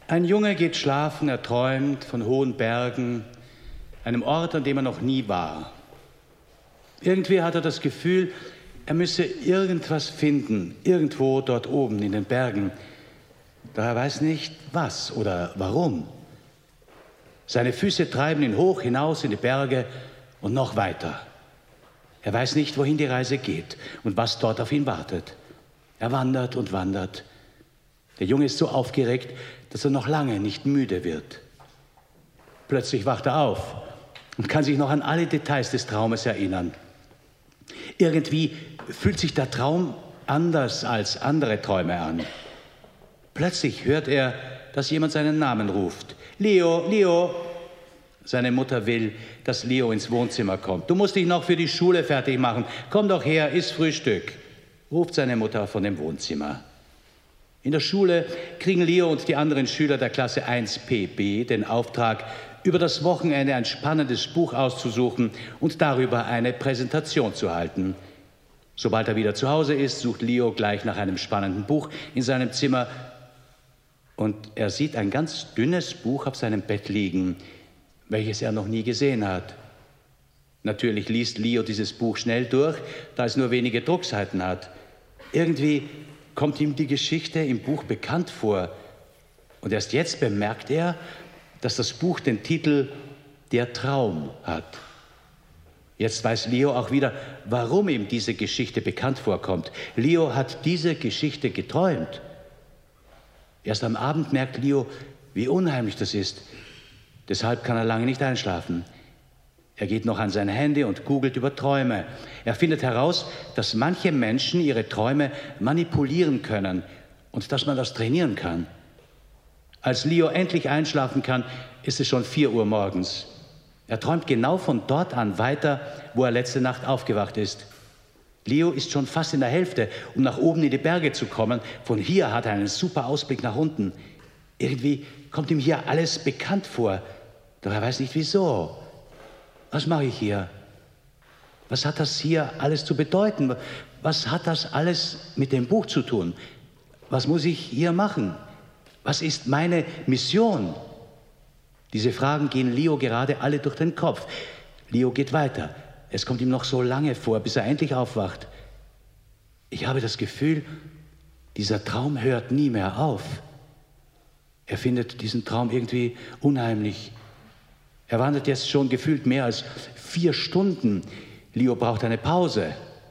Ein Junge geht schlafen, er träumt von hohen Bergen, einem Ort, an dem er noch nie war. Irgendwie hat er das Gefühl, er müsse irgendwas finden, irgendwo dort oben in den Bergen. Doch er weiß nicht, was oder warum. Seine Füße treiben ihn hoch hinaus in die Berge und noch weiter. Er weiß nicht, wohin die Reise geht und was dort auf ihn wartet. Er wandert und wandert. Der Junge ist so aufgeregt, dass er noch lange nicht müde wird. Plötzlich wacht er auf und kann sich noch an alle Details des Traumes erinnern. Irgendwie fühlt sich der Traum anders als andere Träume an. Plötzlich hört er, dass jemand seinen Namen ruft. Leo, Leo! Seine Mutter will, dass Leo ins Wohnzimmer kommt. Du musst dich noch für die Schule fertig machen. Komm doch her, iss Frühstück, ruft seine Mutter von dem Wohnzimmer. In der Schule kriegen Leo und die anderen Schüler der Klasse 1PB den Auftrag, über das Wochenende ein spannendes Buch auszusuchen und darüber eine Präsentation zu halten. Sobald er wieder zu Hause ist, sucht Leo gleich nach einem spannenden Buch in seinem Zimmer und er sieht ein ganz dünnes Buch auf seinem Bett liegen, welches er noch nie gesehen hat. Natürlich liest Leo dieses Buch schnell durch, da es nur wenige Druckseiten hat. Irgendwie kommt ihm die Geschichte im Buch bekannt vor. Und erst jetzt bemerkt er, dass das Buch den Titel Der Traum hat. Jetzt weiß Leo auch wieder, warum ihm diese Geschichte bekannt vorkommt. Leo hat diese Geschichte geträumt. Erst am Abend merkt Leo, wie unheimlich das ist. Deshalb kann er lange nicht einschlafen. Er geht noch an sein Handy und googelt über Träume. Er findet heraus, dass manche Menschen ihre Träume manipulieren können und dass man das trainieren kann. Als Leo endlich einschlafen kann, ist es schon 4 Uhr morgens. Er träumt genau von dort an weiter, wo er letzte Nacht aufgewacht ist. Leo ist schon fast in der Hälfte, um nach oben in die Berge zu kommen. Von hier hat er einen super Ausblick nach unten. Irgendwie kommt ihm hier alles bekannt vor, doch er weiß nicht wieso. Was mache ich hier? Was hat das hier alles zu bedeuten? Was hat das alles mit dem Buch zu tun? Was muss ich hier machen? Was ist meine Mission? Diese Fragen gehen Leo gerade alle durch den Kopf. Leo geht weiter. Es kommt ihm noch so lange vor, bis er endlich aufwacht. Ich habe das Gefühl, dieser Traum hört nie mehr auf. Er findet diesen Traum irgendwie unheimlich. Er wandert jetzt schon gefühlt mehr als 4 Stunden. Leo braucht eine Pause.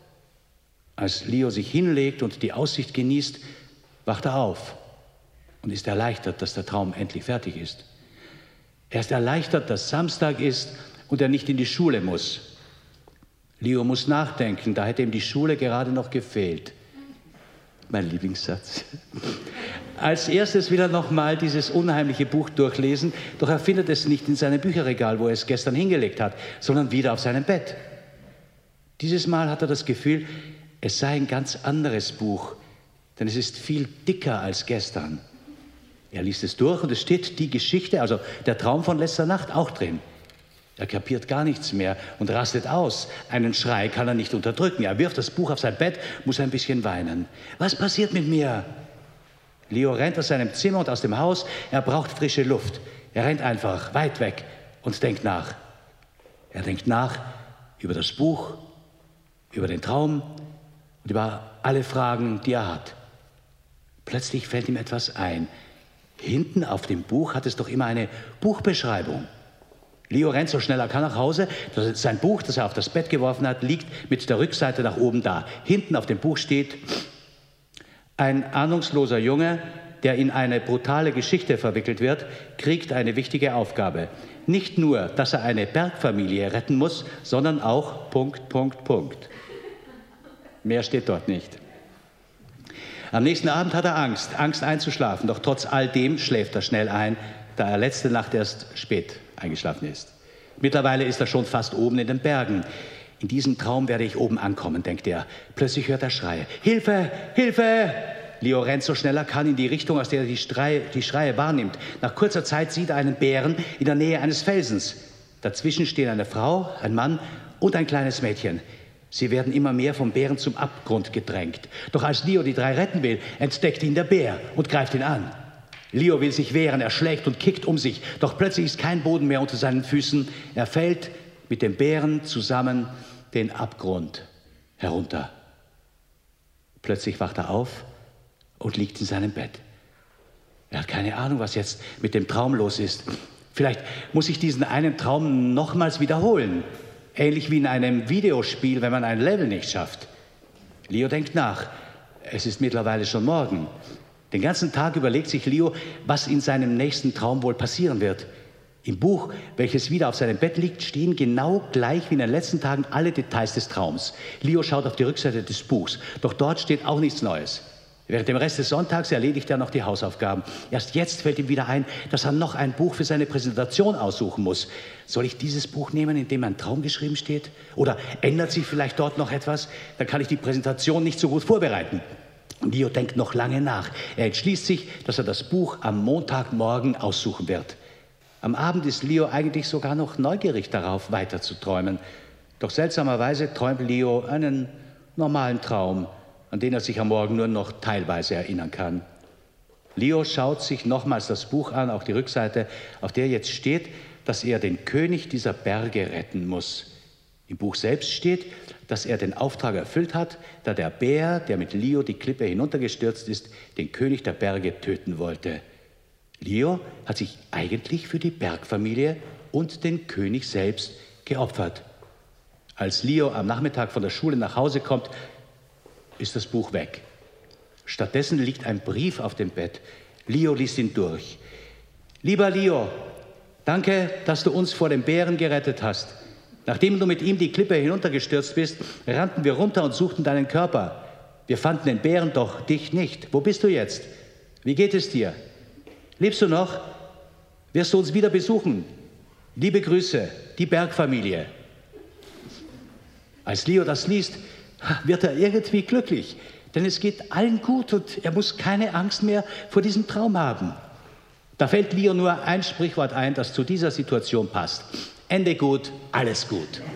Als Leo sich hinlegt und die Aussicht genießt, wacht er auf und ist erleichtert, dass der Traum endlich fertig ist. Er ist erleichtert, dass Samstag ist und er nicht in die Schule muss. Leo muss nachdenken, da hätte ihm die Schule gerade noch gefehlt. Mein Lieblingssatz. Als erstes will er nochmal dieses unheimliche Buch durchlesen, doch er findet es nicht in seinem Bücherregal, wo er es gestern hingelegt hat, sondern wieder auf seinem Bett. Dieses Mal hat er das Gefühl, es sei ein ganz anderes Buch, denn es ist viel dicker als gestern. Er liest es durch und es steht die Geschichte, also der Traum von letzter Nacht, auch drin. Er kapiert gar nichts mehr und rastet aus. Einen Schrei kann er nicht unterdrücken. Er wirft das Buch auf sein Bett, muss ein bisschen weinen. Was passiert mit mir? Leo rennt aus seinem Zimmer und aus dem Haus. Er braucht frische Luft. Er rennt einfach weit weg und denkt nach. Er denkt nach über das Buch, über den Traum und über alle Fragen, die er hat. Plötzlich fällt ihm etwas ein. Hinten auf dem Buch hat es doch immer eine Buchbeschreibung. Leo rennt so schnell er kann nach Hause. Sein Buch, das er auf das Bett geworfen hat, liegt mit der Rückseite nach oben da. Hinten auf dem Buch steht: Ein ahnungsloser Junge, der in eine brutale Geschichte verwickelt wird, kriegt eine wichtige Aufgabe. Nicht nur, dass er eine Bergfamilie retten muss, sondern auch ... Mehr steht dort nicht. Am nächsten Abend hat er Angst einzuschlafen, doch trotz all dem schläft er schnell ein, da er letzte Nacht erst spät eingeschlafen ist. Mittlerweile ist er schon fast oben in den Bergen. In diesem Traum werde ich oben ankommen, denkt er. Plötzlich hört er Schreie. Hilfe! Hilfe! Leo rennt so schnell er kann in die Richtung, aus der er die Schreie wahrnimmt. Nach kurzer Zeit sieht er einen Bären in der Nähe eines Felsens. Dazwischen stehen eine Frau, ein Mann und ein kleines Mädchen. Sie werden immer mehr vom Bären zum Abgrund gedrängt. Doch als Leo die 3 retten will, entdeckt ihn der Bär und greift ihn an. Leo will sich wehren, er schlägt und kickt um sich, doch plötzlich ist kein Boden mehr unter seinen Füßen. Er fällt mit dem Bären zusammen den Abgrund herunter. Plötzlich wacht er auf und liegt in seinem Bett. Er hat keine Ahnung, was jetzt mit dem Traum los ist. Vielleicht muss ich diesen einen Traum nochmals wiederholen. Ähnlich wie in einem Videospiel, wenn man ein Level nicht schafft. Leo denkt nach. Es ist mittlerweile schon Morgen. Den ganzen Tag überlegt sich Leo, was in seinem nächsten Traum wohl passieren wird. Im Buch, welches wieder auf seinem Bett liegt, stehen genau gleich wie in den letzten Tagen alle Details des Traums. Leo schaut auf die Rückseite des Buchs, doch dort steht auch nichts Neues. Während dem Rest des Sonntags erledigt er noch die Hausaufgaben. Erst jetzt fällt ihm wieder ein, dass er noch ein Buch für seine Präsentation aussuchen muss. Soll ich dieses Buch nehmen, in dem ein Traum geschrieben steht? Oder ändert sich vielleicht dort noch etwas? Dann kann ich die Präsentation nicht so gut vorbereiten. Leo denkt noch lange nach. Er entschließt sich, dass er das Buch am Montagmorgen aussuchen wird. Am Abend ist Leo eigentlich sogar noch neugierig darauf, weiter zu träumen. Doch seltsamerweise träumt Leo einen normalen Traum, an den er sich am Morgen nur noch teilweise erinnern kann. Leo schaut sich nochmals das Buch an, auch die Rückseite, auf der jetzt steht, dass er den König dieser Berge retten muss. Im Buch selbst steht, dass er den Auftrag erfüllt hat, da der Bär, der mit Leo die Klippe hinuntergestürzt ist, den König der Berge töten wollte. Leo hat sich eigentlich für die Bergfamilie und den König selbst geopfert. Als Leo am Nachmittag von der Schule nach Hause kommt, ist das Buch weg. Stattdessen liegt ein Brief auf dem Bett. Leo liest ihn durch. Lieber Leo, danke, dass du uns vor dem Bären gerettet hast. Nachdem du mit ihm die Klippe hinuntergestürzt bist, rannten wir runter und suchten deinen Körper. Wir fanden den Bären, doch dich nicht. Wo bist du jetzt? Wie geht es dir? Lebst du noch? Wirst du uns wieder besuchen? Liebe Grüße, die Bergfamilie. Als Leo das liest, wird er irgendwie glücklich, denn es geht allen gut und er muss keine Angst mehr vor diesem Traum haben. Da fällt Leo nur ein Sprichwort ein, das zu dieser Situation passt. Ende gut, alles gut.